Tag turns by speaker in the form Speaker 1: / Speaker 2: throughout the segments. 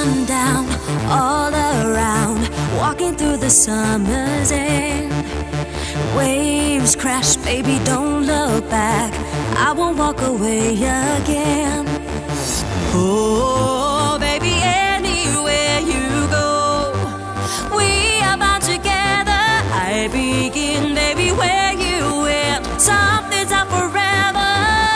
Speaker 1: sundown, all around, walking through the summer's end. Waves crash, baby, don't look back, I won't walk away again. Oh, baby, anywhere you go, we are bound together. I begin, baby, where you end. Something's out forever.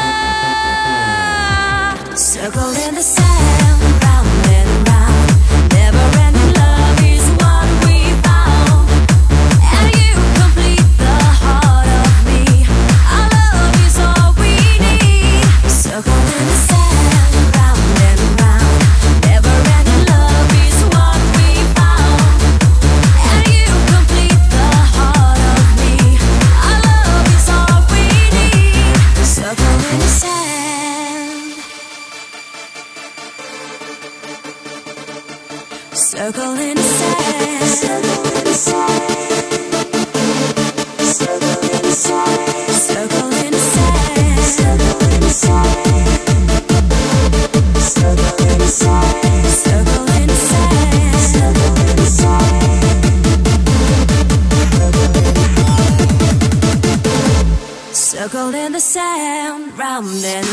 Speaker 1: Circle in the sand, round and round. Never-ending love is what we found, and you complete the heart of me. Our love is all we need. Circle in the sand, round and round. Never-ending love is what we found, and you complete the heart of me. Our love is all we need. Circle in the sand. Circle in the sand. Circle in the sand. Circle in the sand. Circle in the sand. Circle in the sand. Circle in the sand. Circle in the sand. Circle in the sand. Circle in the sand, round and